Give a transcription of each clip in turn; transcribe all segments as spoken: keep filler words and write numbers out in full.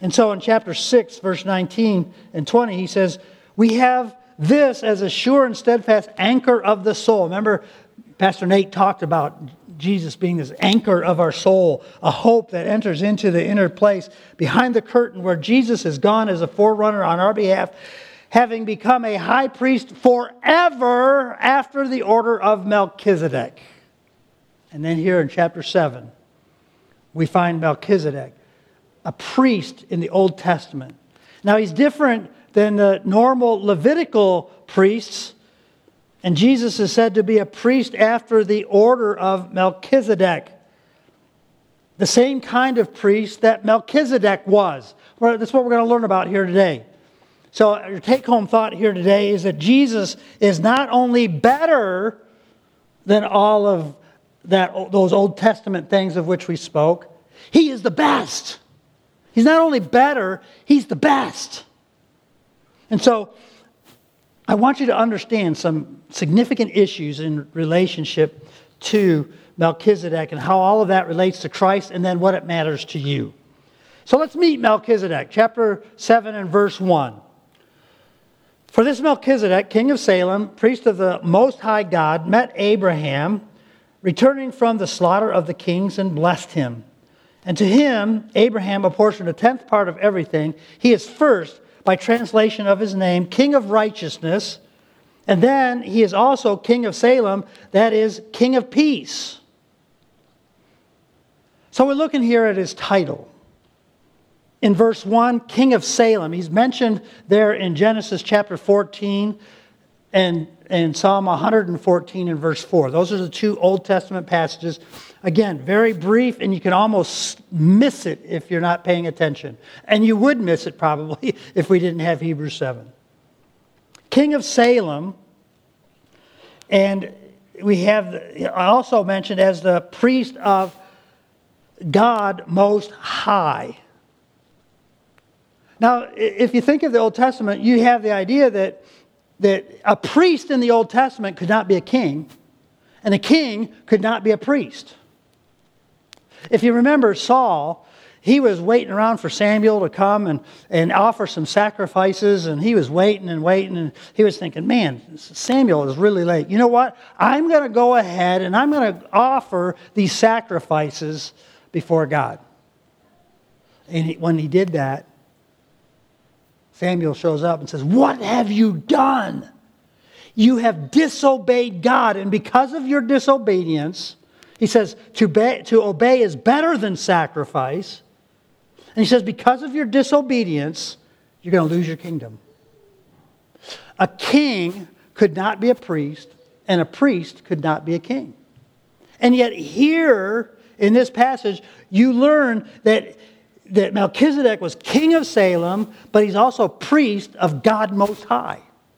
And so in chapter six, verse nineteen and twenty, he says, we have this as a sure and steadfast anchor of the soul. Remember, Pastor Nate talked about Jesus being this anchor of our soul, a hope that enters into the inner place behind the curtain where Jesus has gone as a forerunner on our behalf, having become a high priest forever after the order of Melchizedek. And then here in chapter seven, we find Melchizedek, a priest in the Old Testament. Now he's different than the normal Levitical priests, and Jesus is said to be a priest after the order of Melchizedek. The same kind of priest that Melchizedek was. Well, that's what we're going to learn about here today. So your take-home thought here today is that Jesus is not only better than all of that, those Old Testament things of which we spoke, He is the best. He's not only better, He's the best. And so I want you to understand some significant issues in relationship to Melchizedek and how all of that relates to Christ and then what it matters to you. So let's meet Melchizedek, chapter seven and verse one. For this Melchizedek, king of Salem, priest of the Most High God, met Abraham, returning from the slaughter of the kings, and blessed him. And to him, Abraham apportioned a tenth part of everything. He is first, by translation of his name, King of Righteousness. And then he is also King of Salem, that is, King of Peace. So we're looking here at his title. In verse one, King of Salem. He's mentioned there in Genesis chapter fourteen and in Psalm one hundred fourteen in verse four. Those are the two Old Testament passages. Again, very brief, and you can almost miss it if you're not paying attention. And you would miss it probably if we didn't have Hebrews seven. King of Salem, and we have also mentioned as the priest of God Most High. Now, if you think of the Old Testament, you have the idea that, that a priest in the Old Testament could not be a king, and a king could not be a priest. If you remember Saul, he was waiting around for Samuel to come and, and offer some sacrifices, and he was waiting and waiting, and he was thinking, man, Samuel is really late. You know what? I'm going to go ahead and I'm going to offer these sacrifices before God. And he, when he did that, Samuel shows up and says, what have you done? You have disobeyed God, and because of your disobedience, he says, to obey, to obey is better than sacrifice. And he says, because of your disobedience, you're going to lose your kingdom. A king could not be a priest, and a priest could not be a king. And yet here, in this passage, you learn that, that Melchizedek was king of Salem, but he's also priest of God Most High.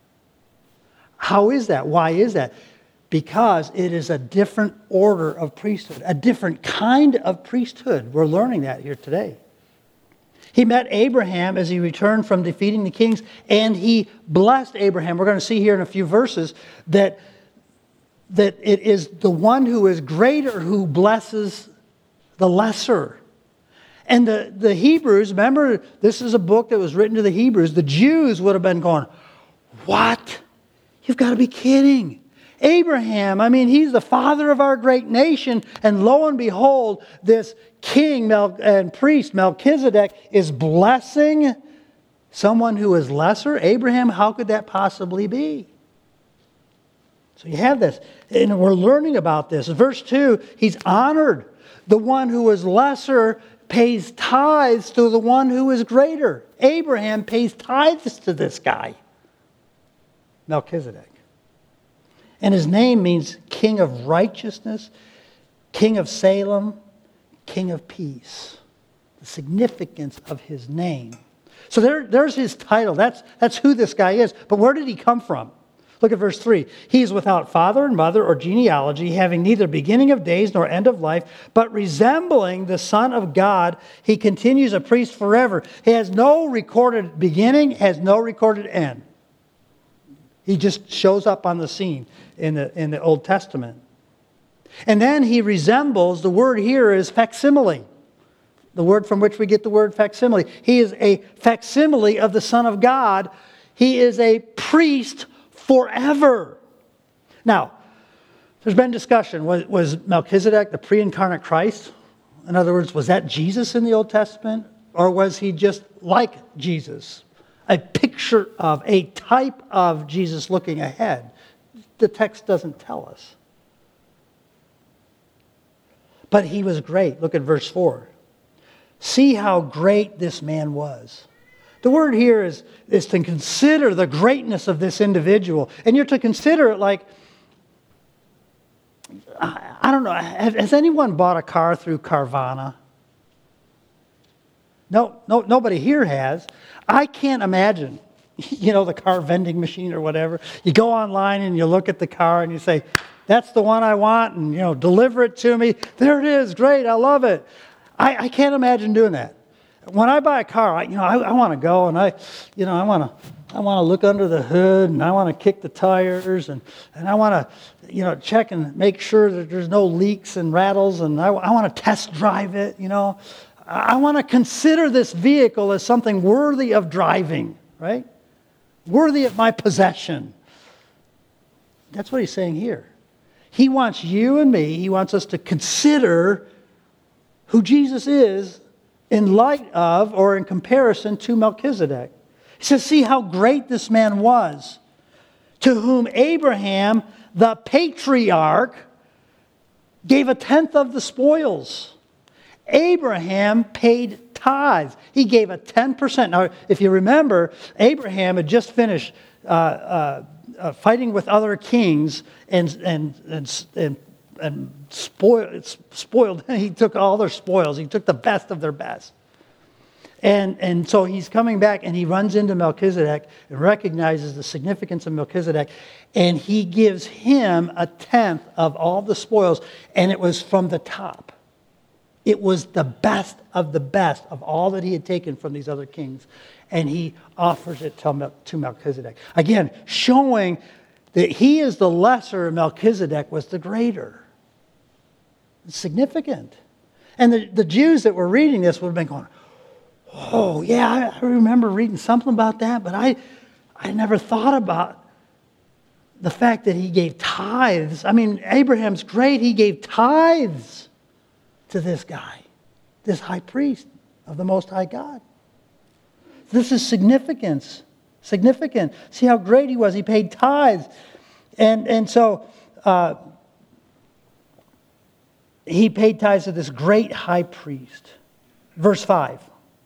How is that? Why is that? Because it is a different order of priesthood, a different kind of priesthood. We're learning that here today. He met Abraham as he returned from defeating the kings, and he blessed Abraham. We're going to see here in a few verses that, that it is the one who is greater who blesses the lesser. And the, the Hebrews, remember, this is a book that was written to the Hebrews. The Jews would have been going, what? You've got to be kidding. Abraham, I mean, he's the father of our great nation. And lo and behold, this king Mel- and priest, Melchizedek, is blessing someone who is lesser. Abraham, how could that possibly be? So you have this. And we're learning about this. In verse two, he's honored. The one who is lesser pays tithes to the one who is greater. Abraham pays tithes to this guy, Melchizedek. And his name means King of Righteousness, King of Salem, King of Peace. The significance of his name. So there, there's his title. That's, that's who this guy is. But where did he come from? Look at verse three. He is without father and mother or genealogy, having neither beginning of days nor end of life, but resembling the Son of God, he continues a priest forever. He has no recorded beginning, has no recorded end. He just shows up on the scene in the, in the Old Testament. And then he resembles, the word here is facsimile. the word from which we get the word facsimile. He is a facsimile of the Son of God. He is a priest forever. Now, there's been discussion. Was, was Melchizedek the pre-incarnate Christ? In other words, was that Jesus in the Old Testament? Or was he just like Jesus? A picture of, a type of Jesus looking ahead. The text doesn't tell us. But he was great. Look at verse four. See how great this man was. The word here is, is to consider the greatness of this individual. And you're to consider it like, I, I don't know, has, has anyone bought a car through Carvana? No, no, nobody here has. I can't imagine, you know, the car vending machine or whatever. You go online and you look at the car and you say, that's the one I want, and, you know, deliver it to me. There it is. Great. I love it. I, I can't imagine doing that. When I buy a car, I, you know, I, I want to go and I, you know, I want to, I want to look under the hood and I want to kick the tires and, and I want to, you know, check and make sure that there's no leaks and rattles and I, I want to test drive it, you know. I, I want to consider this vehicle as something worthy of driving, right? Worthy of my possession. That's what he's saying here. He wants you and me, he wants us to consider who Jesus is in light of or in comparison to Melchizedek. He says, see how great this man was, to whom Abraham, the patriarch, gave a tenth of the spoils. Abraham paid tithes. He gave a ten percent. Now, if you remember, Abraham had just finished uh, uh, uh, fighting with other kings and and and and, and spoiled, spoiled. He took all their spoils. He took the best of their best. And, and so he's coming back and he runs into Melchizedek and recognizes the significance of Melchizedek. And he gives him a tenth of all the spoils. And it was from the top. It was the best of the best of all that he had taken from these other kings. And he offers it to, to Melchizedek. Again, showing that he is the lesser, Melchizedek was the greater. It's significant. And the, the Jews that were reading this would have been going, oh, yeah, I, I remember reading something about that, but I, I never thought about the fact that he gave tithes. I mean, Abraham's great. He gave tithes to this guy, this high priest of the Most High God. This is significance. Significant. See how great he was. He paid tithes. And, and so uh, he paid tithes to this great high priest. Verse five.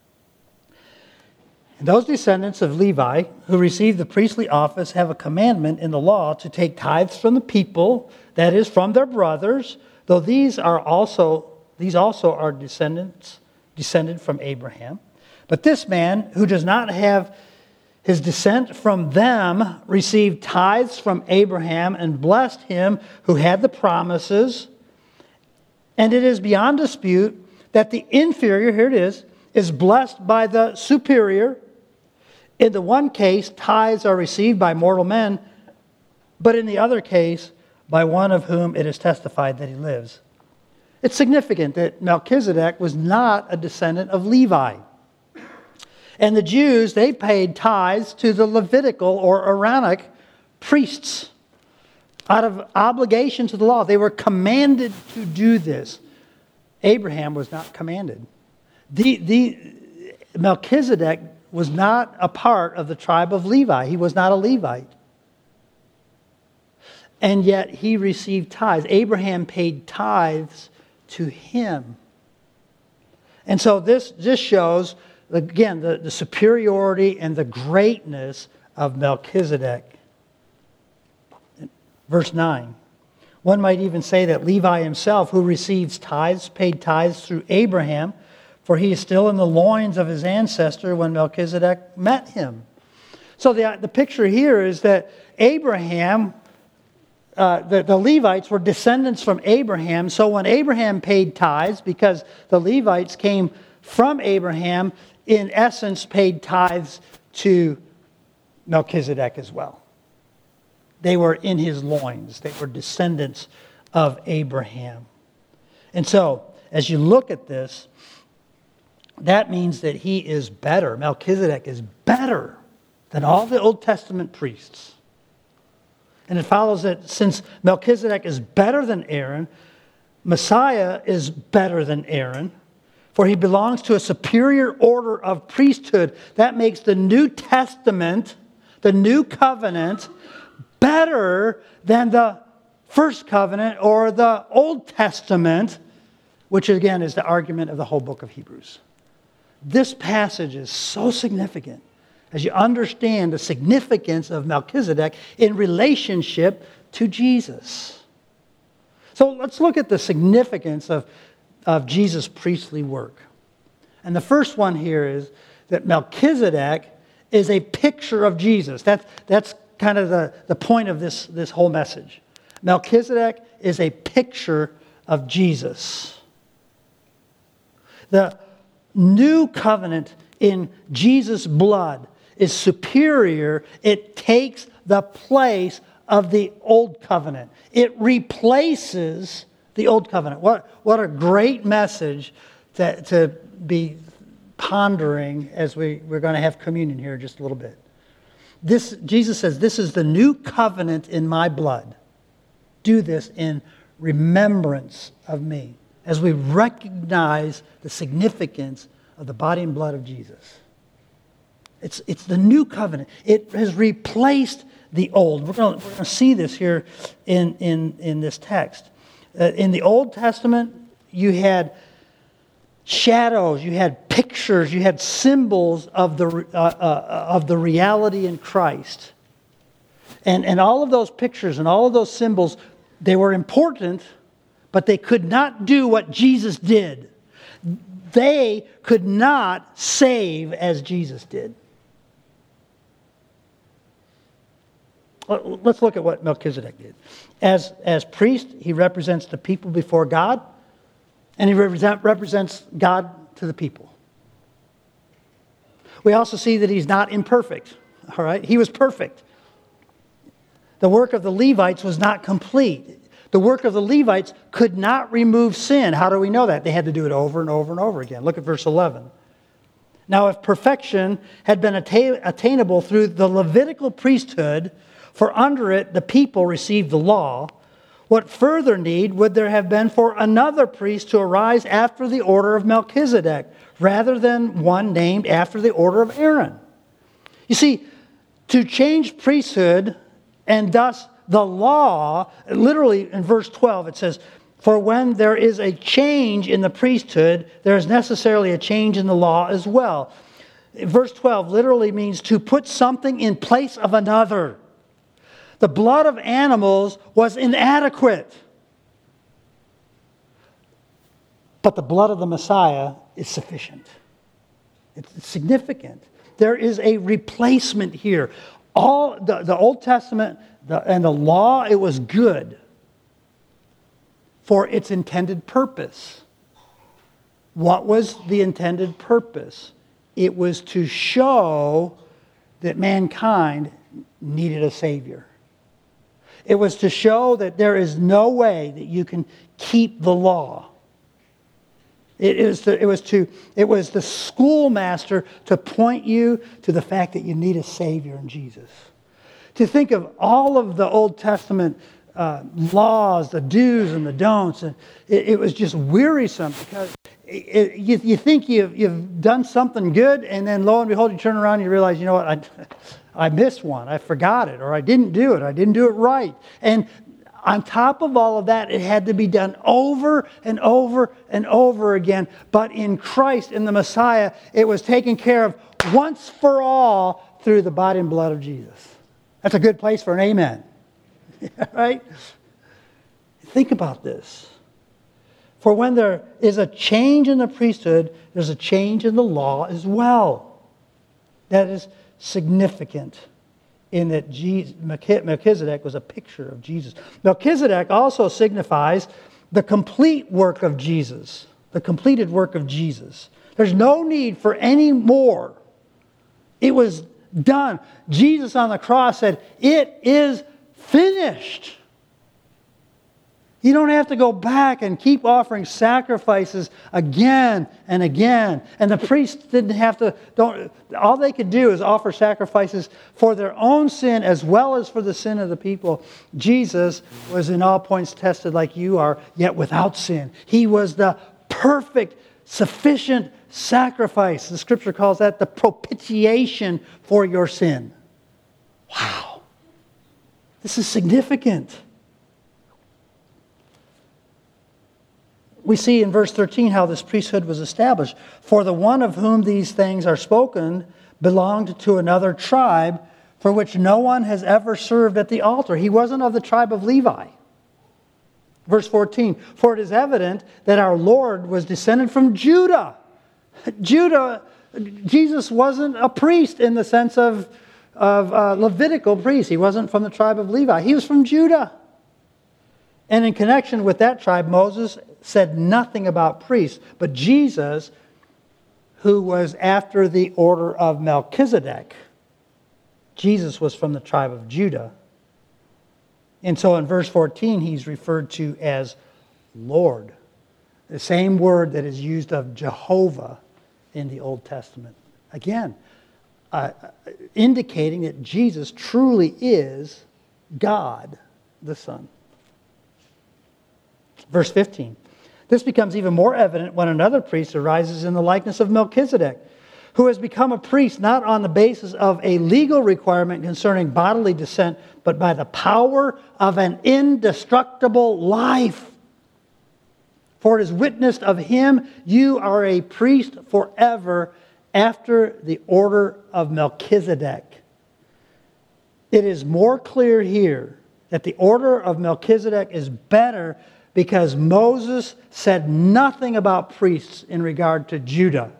And those descendants of Levi who received the priestly office have a commandment in the law to take tithes from the people, that is, from their brothers, though these are also these also are descendants descended from Abraham. But this man who does not have his descent from them received tithes from Abraham and blessed him who had the promises. And it is beyond dispute that the inferior, here it is, is blessed by the superior. In the one case, tithes are received by mortal men, but in the other case, by one of whom it is testified that he lives. It's significant that Melchizedek was not a descendant of Levi. And the Jews, they paid tithes to the Levitical or Aaronic priests out of obligation to the law. They were commanded to do this. Abraham was not commanded. The, the Melchizedek was not a part of the tribe of Levi. He was not a Levite. And yet he received tithes. Abraham paid tithes to him. And so this, this shows, again, the, the superiority and the greatness of Melchizedek. Verse nine. One might even say that Levi himself, who receives tithes, paid tithes through Abraham, for he is still in the loins of his ancestor when Melchizedek met him. So the, the picture here is that Abraham, uh, the, the Levites were descendants from Abraham. So when Abraham paid tithes, because the Levites came from Abraham, in essence paid tithes to Melchizedek as well. They were in his loins. They were descendants of Abraham. And so, as you look at this, that means that he is better. Melchizedek is better than all the Old Testament priests. And it follows that since Melchizedek is better than Aaron, Messiah is better than Aaron, for he belongs to a superior order of priesthood. That makes the New Testament, the New Covenant, better than the First Covenant or the Old Testament, which again is the argument of the whole book of Hebrews. This passage is so significant as you understand the significance of Melchizedek in relationship to Jesus. So let's look at the significance of, of Jesus' priestly work. And the first one here is that Melchizedek is a picture of Jesus. That's, that's kind of the, the point of this, this whole message. Melchizedek is a picture of Jesus. The new covenant in Jesus' blood is superior. It takes the place of the old covenant. It replaces the old covenant. What, what a great message to, to be pondering as we, we're going to have communion here in just a little bit. This, Jesus says, this is the new covenant in my blood. Do this in remembrance of me, as we recognize the significance of the body and blood of Jesus. It's, it's the new covenant. It has replaced the old. We're going to, we're going to see this here in, in, in this text. Uh, in the Old Testament, you had shadows, you had pictures, you had symbols of the, uh, uh, of the reality in Christ. And, and all of those pictures and all of those symbols, they were important, but they could not do what Jesus did. They could not save as Jesus did. Let's look at what Melchizedek did. As, as priest, he represents the people before God, and he represent, represents God to the people. We also see that he's not imperfect. All right? He was perfect. The work of the Levites was not complete. The work of the Levites could not remove sin. How do we know that? They had to do it over and over and over again. Look at verse eleven. Now, if perfection had been atta- attainable through the Levitical priesthood, for under it the people received the law, what further need would there have been for another priest to arise after the order of Melchizedek, rather than one named after the order of Aaron? You see, to change priesthood and thus the law, literally in verse twelve it says, for when there is a change in the priesthood, there is necessarily a change in the law as well. Verse twelve literally means to put something in place of another. The blood of animals was inadequate. But the blood of the Messiah is sufficient. It's significant. There is a replacement here. All the, the Old Testament the, and the law, it was good for its intended purpose. What was the intended purpose? It was to show that mankind needed a Savior. It was to show that there is no way that you can keep the law. It is the, it was to it was the schoolmaster to point you to the fact that you need a Savior in Jesus. To think of all of the Old Testament uh, laws, the do's and the don'ts, and it, it was just wearisome because it, it, you, you think you've you've done something good, and then lo and behold, you turn around and you realize, you know what, I I missed one, I forgot it, or I didn't do it, I didn't do it right, and on top of all of that, it had to be done over and over and over again. But in Christ, in the Messiah, it was taken care of once for all through the body and blood of Jesus. That's a good place for an amen. Right? Think about this. For when there is a change in the priesthood, there's a change in the law as well. That is significant. In that Jesus, Melchizedek was a picture of Jesus. Melchizedek also signifies the complete work of Jesus, the completed work of Jesus. There's no need for any more. It was done. Jesus on the cross said, "It is finished." You don't have to go back and keep offering sacrifices again and again. And the priests didn't have to, don't, all they could do is offer sacrifices for their own sin as well as for the sin of the people. Jesus was in all points tested like you are, yet without sin. He was the perfect, sufficient sacrifice. The Scripture calls that the propitiation for your sin. Wow. This is significant. We see in verse thirteen how this priesthood was established. For the one of whom these things are spoken belonged to another tribe for which no one has ever served at the altar. He wasn't of the tribe of Levi. Verse fourteen, for it is evident that our Lord was descended from Judah. Judah, Jesus wasn't a priest in the sense of, of uh, Levitical priest. He wasn't from the tribe of Levi. He was from Judah. And in connection with that tribe, Moses said nothing about priests. But Jesus, who was after the order of Melchizedek, Jesus was from the tribe of Judah. And so in verse fourteen, he's referred to as Lord. The same word that is used of Jehovah in the Old Testament. Again, uh, indicating that Jesus truly is God the Son. Verse fifteen. This becomes even more evident when another priest arises in the likeness of Melchizedek, who has become a priest not on the basis of a legal requirement concerning bodily descent, but by the power of an indestructible life. For it is witnessed of him, you are a priest forever after the order of Melchizedek. It is more clear here that the order of Melchizedek is better because Moses said nothing about priests in regard to Judah.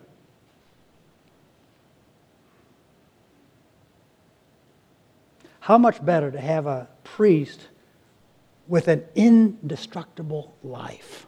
How much better to have a priest with an indestructible life?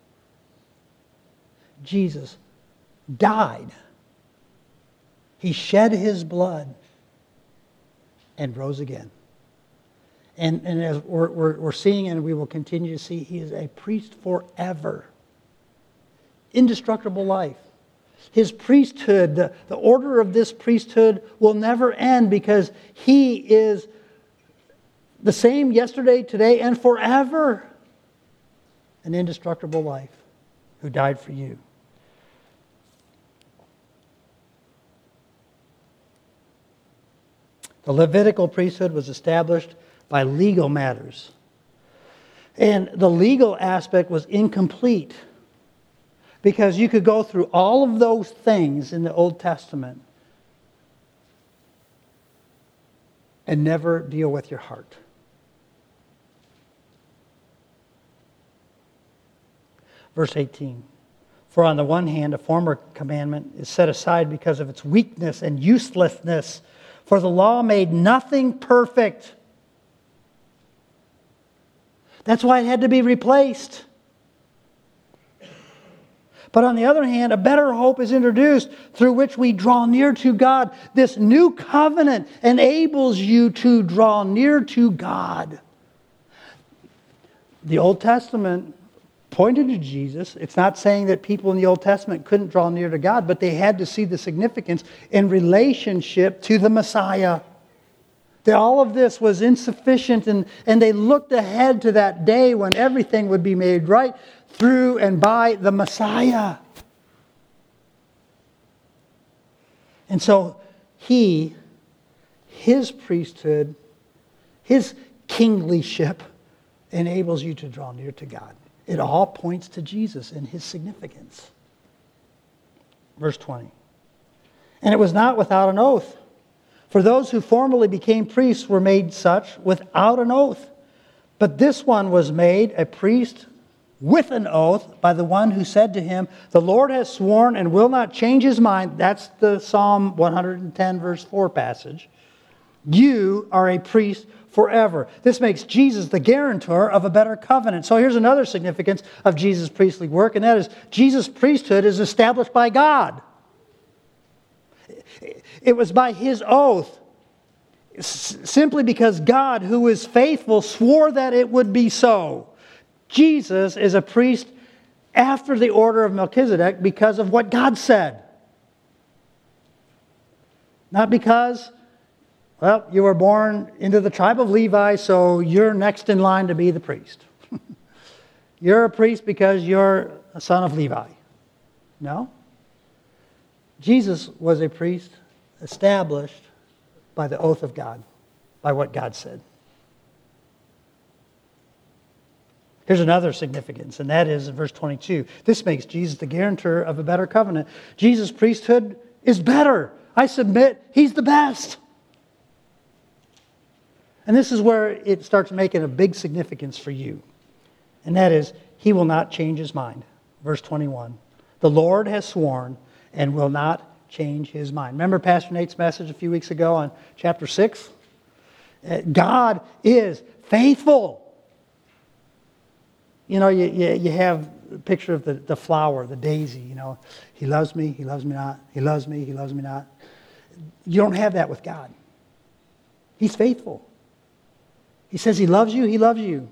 Jesus died. He shed his blood and rose again. And, and as we're, we're, we're seeing, and we will continue to see, he is a priest forever. Indestructible life. His priesthood, the, the order of this priesthood will never end because he is the same yesterday, today, and forever. An indestructible life who died for you. The Levitical priesthood was established by legal matters. And the legal aspect was incomplete because you could go through all of those things in the Old Testament and never deal with your heart. Verse eighteen. For on the one hand, a former commandment is set aside because of its weakness and uselessness, for the law made nothing perfect. That's why it had to be replaced. But on the other hand, a better hope is introduced through which we draw near to God. This new covenant enables you to draw near to God. The Old Testament pointed to Jesus. It's not saying that people in the Old Testament couldn't draw near to God, but they had to see the significance in relationship to the Messiah. That all of this was insufficient, and, and they looked ahead to that day when everything would be made right through and by the Messiah. And so he, his priesthood, his kinglyship enables you to draw near to God. It all points to Jesus and his significance. Verse twenty. And it was not without an oath. For those who formerly became priests were made such without an oath. But this one was made a priest with an oath by the one who said to him, the Lord has sworn and will not change his mind. That's the Psalm one ten verse four passage. You are a priest forever. This makes Jesus the guarantor of a better covenant. So here's another significance of Jesus' priestly work, and that is Jesus' priesthood is established by God. It was by his oath, simply because God, who is faithful, swore that it would be so. Jesus is a priest after the order of Melchizedek because of what God said. Not because, well, you were born into the tribe of Levi, so you're next in line to be the priest. You're a priest because you're a son of Levi. No. Jesus was a priest established by the oath of God, by what God said. Here's another significance, and that is in verse twenty-two. This makes Jesus the guarantor of a better covenant. Jesus' priesthood is better. I submit, he's the best. And this is where it starts making a big significance for you. And that is, he will not change his mind. Verse twenty-one. The Lord has sworn and will not change his mind. Remember Pastor Nate's message a few weeks ago on chapter six? God is faithful. You know, you, you, you have a picture of the, the flower, the daisy, you know. He loves me, he loves me not. He loves me, he loves me not. You don't have that with God. He's faithful. He says he loves you, he loves you.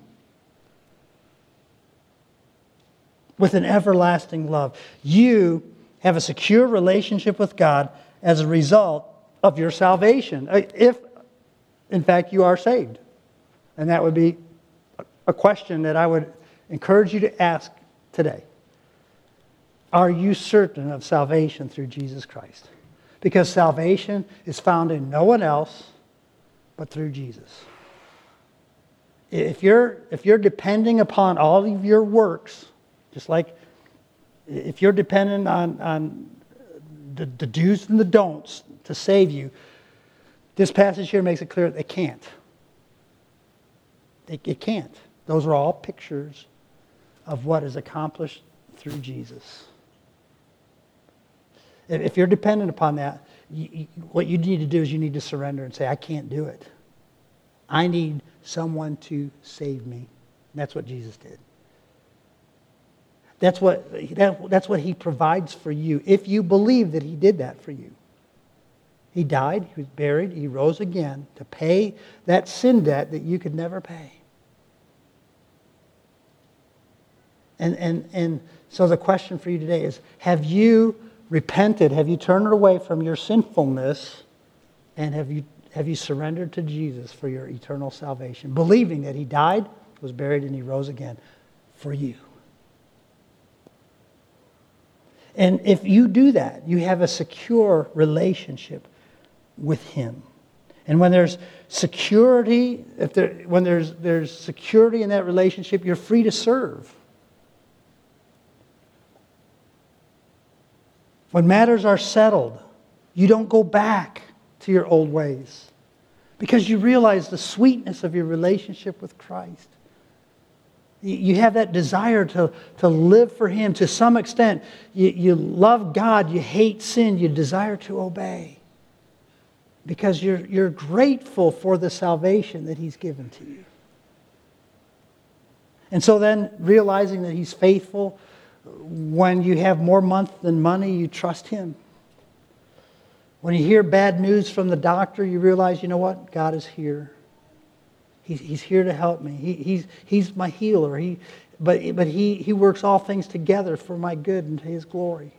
With an everlasting love. You have a secure relationship with God as a result of your salvation. If, in fact, you are saved. And that would be a question that I would encourage you to ask today. Are you certain of salvation through Jesus Christ? Because salvation is found in no one else but through Jesus. If you're, if you're depending upon all of your works, just like if you're dependent on, on the, the do's and the don'ts to save you, this passage here makes it clear that they can't. It, it can't. Those are all pictures of what is accomplished through Jesus. If, if you're dependent upon that, you, you, what you need to do is you need to surrender and say, I can't do it. I need someone to save me. And that's what Jesus did. That's what, that, that's what he provides for you, if you believe that he did that for you. He died, he was buried, he rose again to pay that sin debt that you could never pay. And, and, and so the question for you today is, have you repented? Have you turned away from your sinfulness? And have you, have you surrendered to Jesus for your eternal salvation? Believing that he died, was buried, and he rose again for you. And if you do that, you have a secure relationship with him. And when there's security, if there, when there's, there's security in that relationship, you're free to serve. When matters are settled, you don't go back to your old ways because you realize the sweetness of your relationship with Christ. You have that desire to, to live for him. To some extent, you, you love God, you hate sin, you desire to obey because you're, you're grateful for the salvation that he's given to you. And so then, realizing that he's faithful, when you have more month than money, you trust him. When you hear bad news from the doctor, you realize, you know what? God is here. He's, he's here to help me. He, he's, he's my healer. He, but but he, he works all things together for my good and to his glory.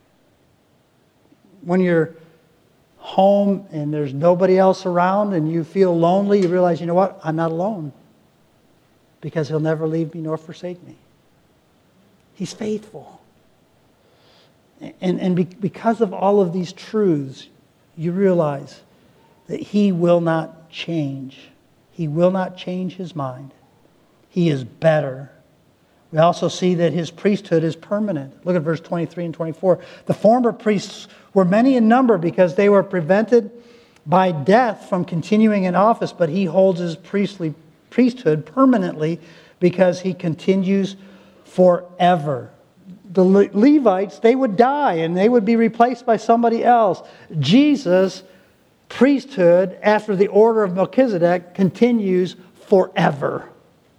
When you're home and there's nobody else around and you feel lonely, you realize, you know what? I'm not alone. Because he'll never leave me nor forsake me. He's faithful. And, and be, because of all of these truths, you realize that he will not change. He will not change his mind. He is better. We also see that his priesthood is permanent. Look at verse twenty-three and twenty-four. The former priests were many in number because they were prevented by death from continuing in office, but he holds his priestly priesthood permanently because he continues forever. The Le- Levites, they would die and they would be replaced by somebody else. Jesus' priesthood, after the order of Melchizedek, continues forever.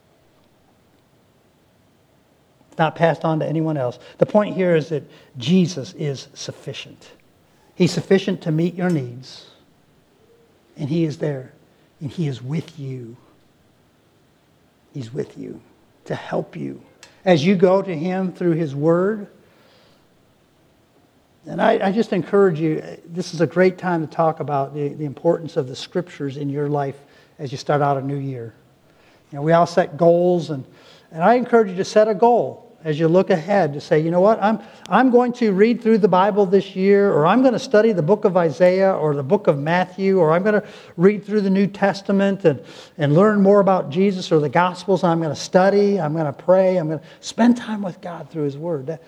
It's not passed on to anyone else. The point here is that Jesus is sufficient. He's sufficient to meet your needs. And he is there. And he is with you. He's with you. to help you as you go to Him through His Word. And I, I just encourage you, this is a great time to talk about the, the importance of the Scriptures in your life as you start out a new year. You know, we all set goals, and, and I encourage you to set a goal as you look ahead to say, you know what, I'm, I'm going to read through the Bible this year, or I'm going to study the book of Isaiah or the book of Matthew, or I'm going to read through the New Testament and, and learn more about Jesus or the Gospels. I'm going to study, I'm going to pray, I'm going to spend time with God through His Word. That,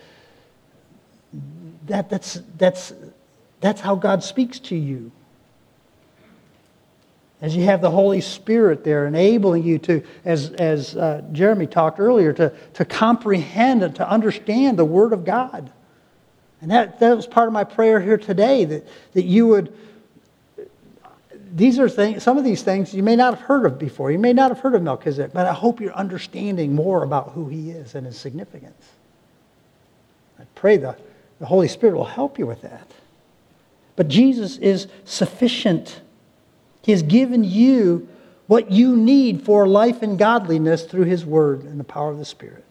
that, that's, that's, that's how God speaks to you. As you have the Holy Spirit there enabling you to, as, as uh, Jeremy talked earlier, to, to comprehend and to understand the Word of God. And that, that was part of my prayer here today, that, that you would, these are things, some of these things you may not have heard of before. You may not have heard of Melchizedek, but I hope you're understanding more about who he is and his significance. I pray the, the Holy Spirit will help you with that. But Jesus is sufficient. He has given you what you need for life and godliness through His Word and the power of the Spirit.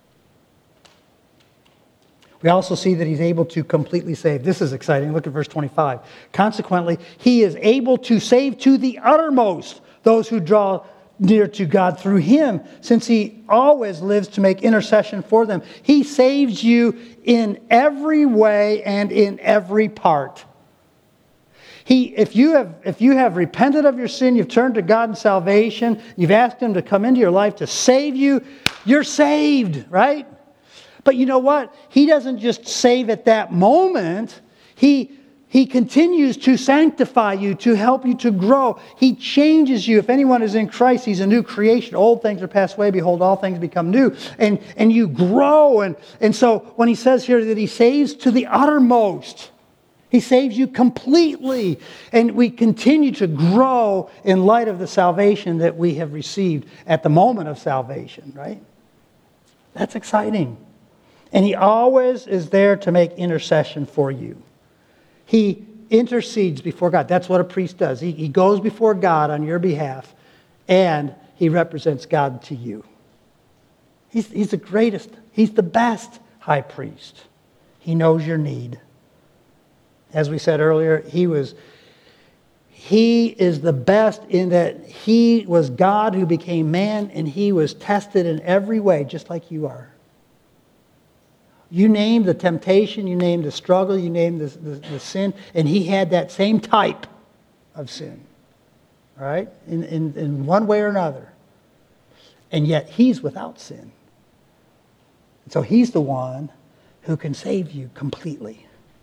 We also see that He's able to completely save. This is exciting. Look at verse twenty-five. Consequently, He is able to save to the uttermost those who draw near to God through Him, since He always lives to make intercession for them. He saves you in every way and in every part. He, if you have, if you have repented of your sin, you've turned to God in salvation, you've asked Him to come into your life to save you, you're saved, right? But you know what? He doesn't just save at that moment. He, he continues to sanctify you, to help you to grow. He changes you. If anyone is in Christ, he's a new creation. Old things are passed away. Behold, all things become new. And, and you grow. And, and so when He says here that He saves to the uttermost, He saves you completely. And we continue to grow in light of the salvation that we have received at the moment of salvation, right? That's exciting. And He always is there to make intercession for you. He intercedes before God. That's what a priest does. He, he goes before God on your behalf, and he represents God to you. He's, he's the greatest. He's the best high priest. He knows your need. As we said earlier, he was he is the best in that he was God who became man, and he was tested in every way, just like you are. You name the temptation, you name the struggle, you name the, the, the sin, and he had that same type of sin, right? In, in, in one way or another. And yet he's without sin. So he's the one who can save you completely.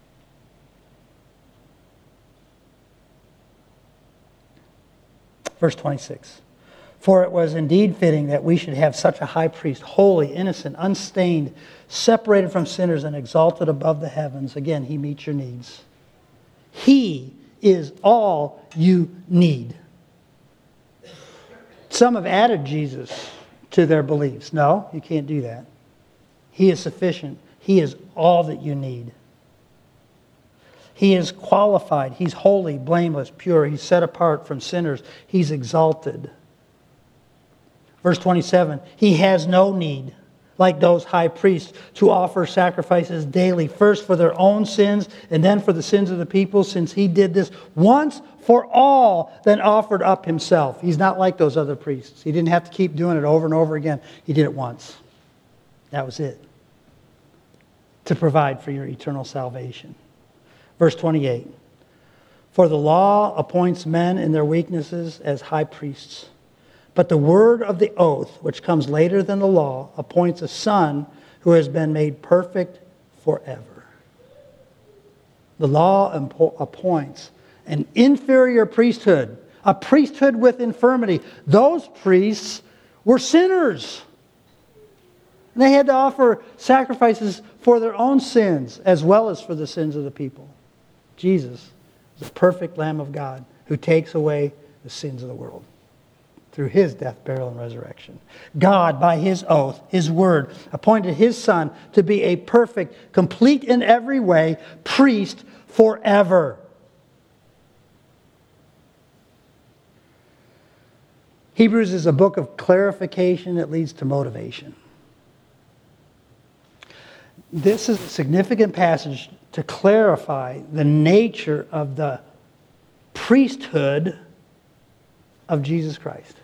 Verse twenty-six. For it was indeed fitting that we should have such a high priest, holy, innocent, unstained, separated from sinners, and exalted above the heavens. Again, he meets your needs. He is all you need. Some have added Jesus to their beliefs. No, you can't do that. He is sufficient. He is all that you need. He is qualified. He's holy, blameless, pure. He's set apart from sinners. He's exalted. Verse twenty-seven, he has no need, like those high priests, to offer sacrifices daily, first for their own sins and then for the sins of the people, since he did this once for all, then offered up himself. He's not like those other priests. He didn't have to keep doing it over and over again. He did it once. That was it. To provide for your eternal salvation. Verse twenty-eight, for the law appoints men in their weaknesses as high priests. But the word of the oath, which comes later than the law, appoints a son who has been made perfect forever. The law appoints an inferior priesthood, a priesthood with infirmity. Those priests were sinners. They had to offer sacrifices for their own sins as well as for the sins of the people. Jesus, the perfect Lamb of God, who takes away the sins of the world through his death, burial, and resurrection. God, by his oath, his word, appointed his Son to be a perfect, complete in every way, priest forever. Hebrews is a book of clarification that leads to motivation. This is a significant passage to clarify the nature of the priesthood of Jesus Christ.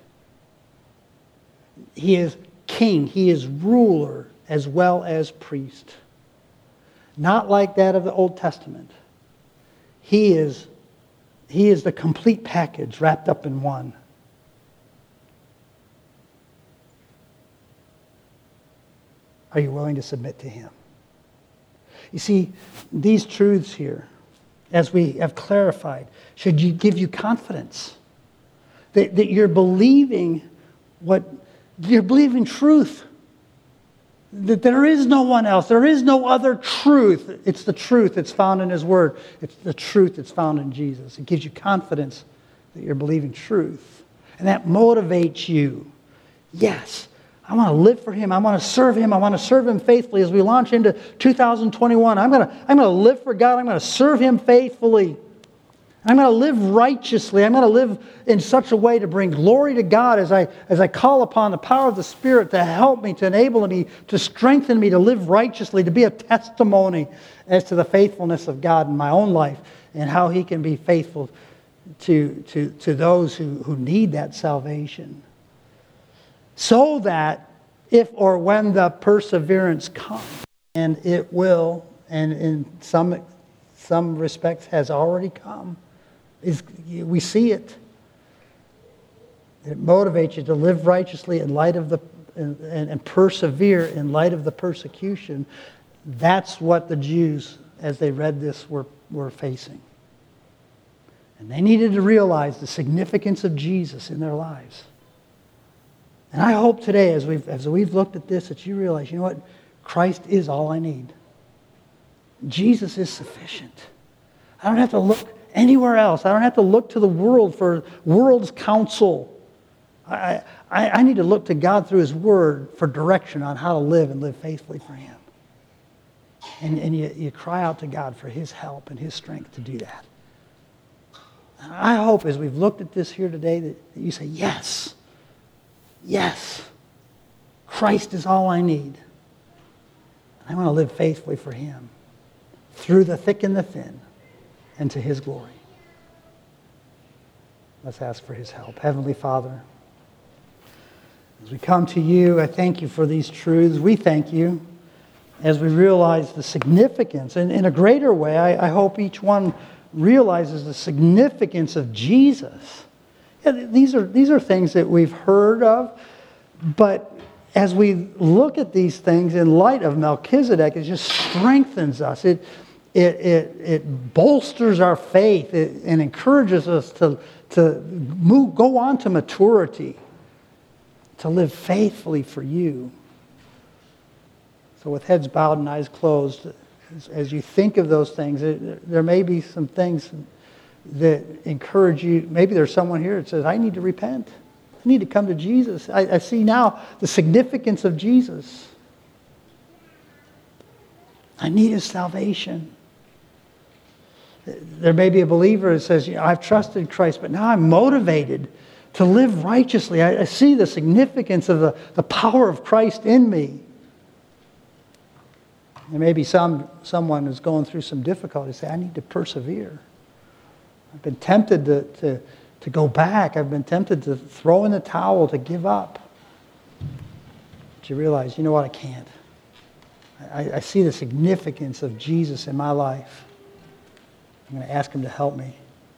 He is king. He is ruler as well as priest. Not like that of the Old Testament. He is, he is the complete package wrapped up in one. Are you willing to submit to him? You see, these truths here, as we have clarified, should you give you confidence that, that you're believing what you're believing truth. That there is no one else. There is no other truth. It's the truth that's found in his word. It's the truth that's found in Jesus. It gives you confidence that you're believing truth. And that motivates you. Yes, I want to live for him. I want to serve him. I want to serve him faithfully as we launch into two thousand twenty-one. I'm going to, I'm going to live for God. I'm going to serve him faithfully. I'm going to live righteously. I'm going to live in such a way to bring glory to God as I, as I call upon the power of the Spirit to help me, to enable me, to strengthen me, to live righteously, to be a testimony as to the faithfulness of God in my own life and how he can be faithful to, to, to those who, who need that salvation. So that if or when the perseverance comes, and it will, and in some, some respects has already come, is we see it. It motivates you to live righteously in light of the, and, and persevere in light of the persecution. That's what the Jews, as they read this, were, were facing. And they needed to realize the significance of Jesus in their lives. And I hope today, as we've, as we've looked at this, that you realize, you know what? Christ is all I need. Jesus is sufficient. I don't have to look anywhere else. I don't have to look to the world for world's counsel. I, I, I need to look to God through his word for direction on how to live and live faithfully for him. And, and you, you cry out to God for his help and his strength to do that. And I hope as we've looked at this here today that, that you say, yes, yes, Christ is all I need. I want to live faithfully for him through the thick and the thin and to his glory. Let's ask for his help. Heavenly Father, as we come to you, I thank you for these truths. We thank you as we realize the significance. And in a greater way, I, I hope each one realizes the significance of Jesus. Yeah, these are, these are things that we've heard of, but as we look at these things in light of Melchizedek, it just strengthens us. It, it, it, it bolsters our faith it, and encourages us to, to move, go on to maturity, to live faithfully for you. So with heads bowed and eyes closed, as, as you think of those things, it, there may be some things that encourage you. Maybe there's someone here that says, I need to repent. I need to come to Jesus. I, I see now the significance of Jesus. I need his salvation. There may be a believer that says, I've trusted Christ, but now I'm motivated to live righteously. I, I see the significance of the, the power of Christ in me. There may be some someone who's going through some difficulty. Say, I need to persevere. I've been tempted to, to, to go back. I've been tempted to throw in the towel, to give up. But you realize, you know what, I can't. I, I see the significance of Jesus in my life. I'm going to ask him to help me.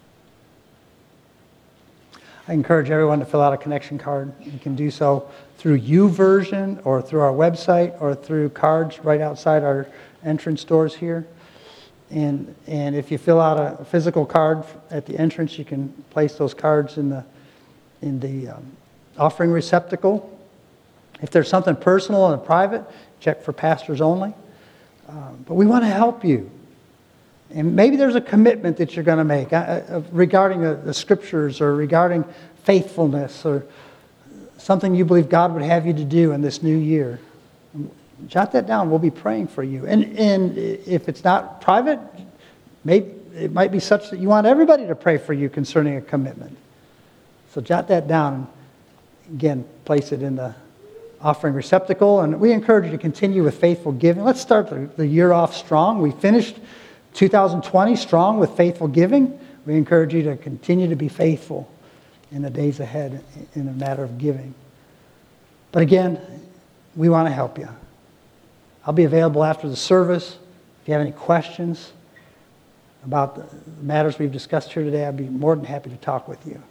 I encourage everyone to fill out a connection card. You can do so through YouVersion or through our website or through cards right outside our entrance doors here. And and if you fill out a physical card at the entrance, you can place those cards in the in the um, offering receptacle. If there's something personal and private, check for pastors only. Um, but we want to help you. And maybe there's a commitment that you're going to make uh, uh, regarding the, the scriptures or regarding faithfulness or something you believe God would have you to do in this new year. Jot that down. We'll be praying for you. And and if it's not private, maybe it might be such that you want everybody to pray for you concerning a commitment. So jot that down. again, place it in the offering receptacle. And we encourage you to continue with faithful giving. Let's start the, the year off strong. We finished two thousand twenty strong with faithful giving. We encourage you to continue to be faithful in the days ahead in a matter of giving. But again, we want to help you. I'll be available after the service. If you have any questions about the matters we've discussed here today, I'd be more than happy to talk with you.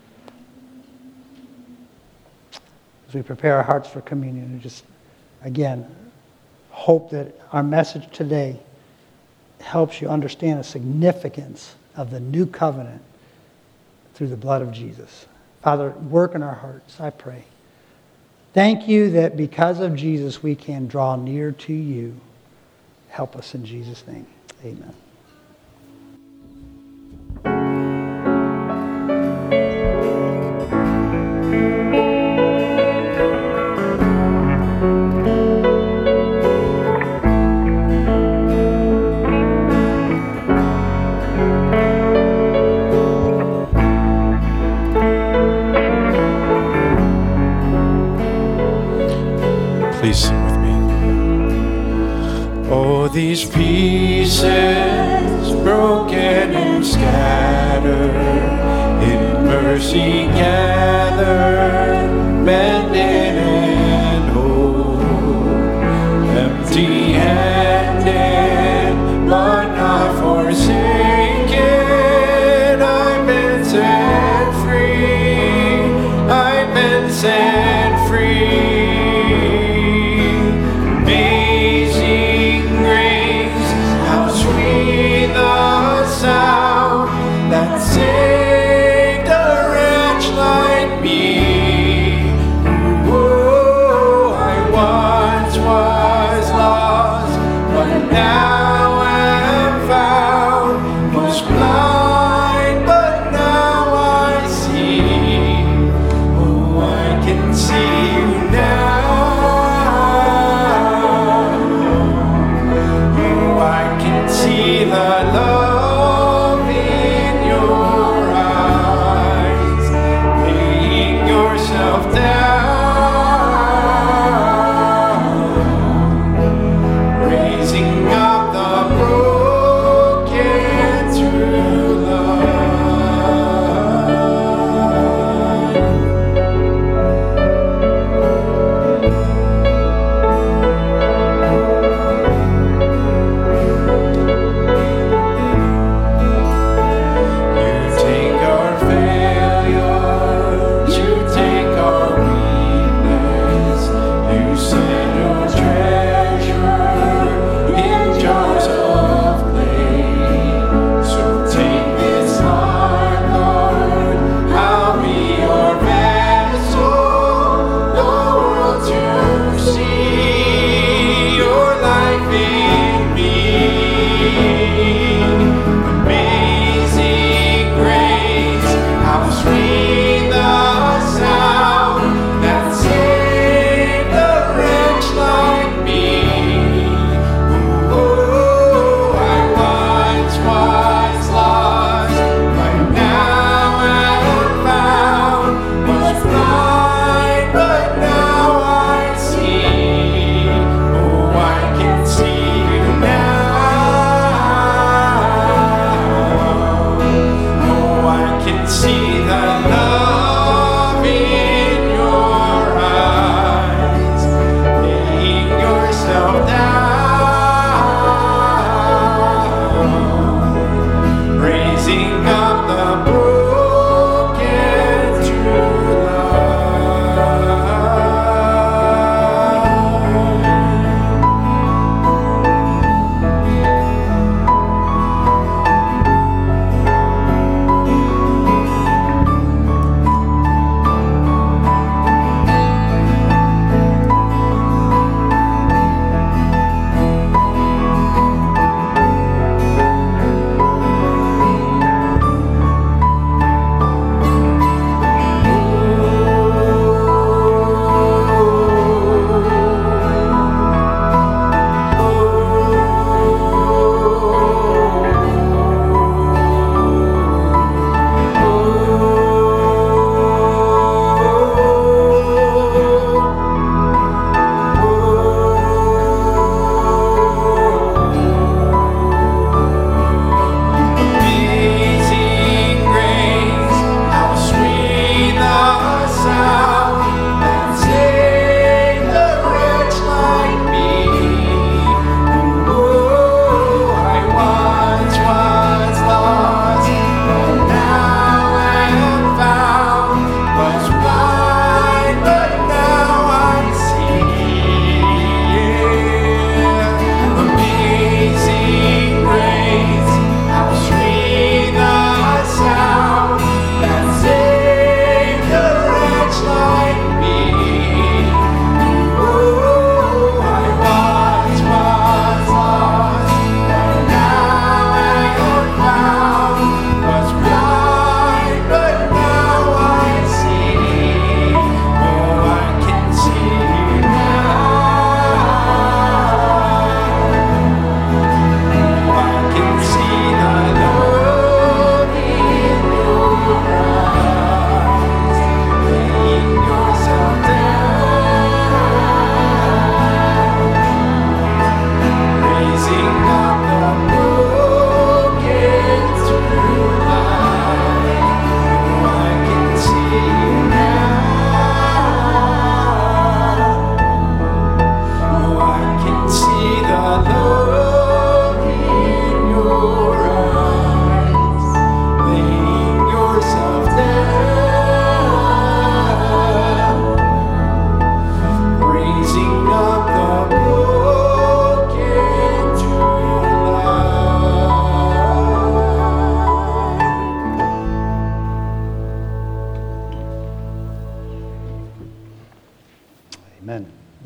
As we prepare our hearts for communion, and just, again, hope that our message today helps you understand the significance of the new covenant through the blood of Jesus. Father, work in our hearts, I pray. Thank you that because of Jesus we can draw near to you. Help us in Jesus' name. Amen. Please sing with me. Oh, these pieces broken and scattered, in mercy gathered, mended and whole, empty-handed, but not forsaken. I've been set free. I've been set free. That saved a wretch like me. Oh, I once was lost, but now am found. Was blind, but now I see. Oh, I can see you now. Oh, I can see the love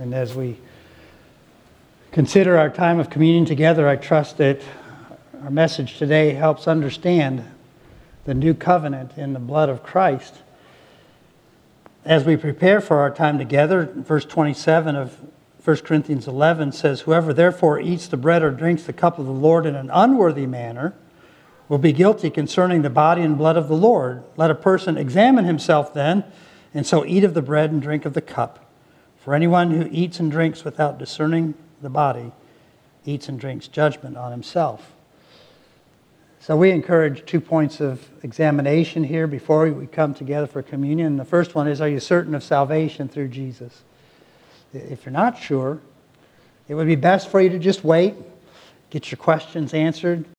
And as we consider our time of communion together, I trust that our message today helps understand the new covenant in the blood of Christ. As we prepare for our time together, verse twenty-seven of First Corinthians eleven says, "Whoever therefore eats the bread or drinks the cup of the Lord in an unworthy manner will be guilty concerning the body and blood of the Lord. Let a person examine himself then, and so eat of the bread and drink of the cup. For anyone who eats and drinks without discerning the body eats and drinks judgment on himself." So we encourage two points of examination here before we come together for communion. The first one is, are you certain of salvation through Jesus? If you're not sure, it would be best for you to just wait, get your questions answered,